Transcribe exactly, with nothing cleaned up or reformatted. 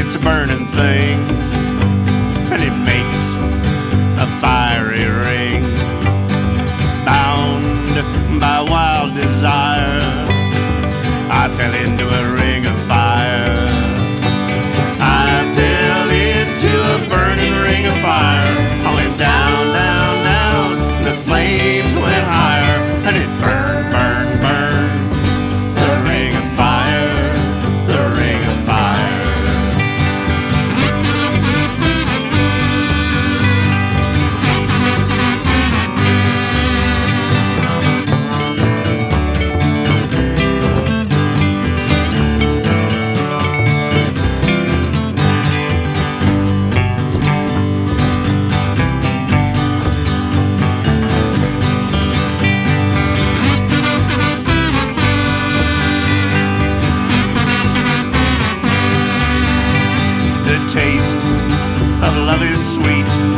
it's a burning thing, and it makes a fiery ring. Bound by wild desire, I fell into a ring of fire. I fell into a burning ring of fire. I went down, down, down, the flames went higher, and it burned, burned, burned. The ring of fire, the ring of fire. The taste of love is sweet,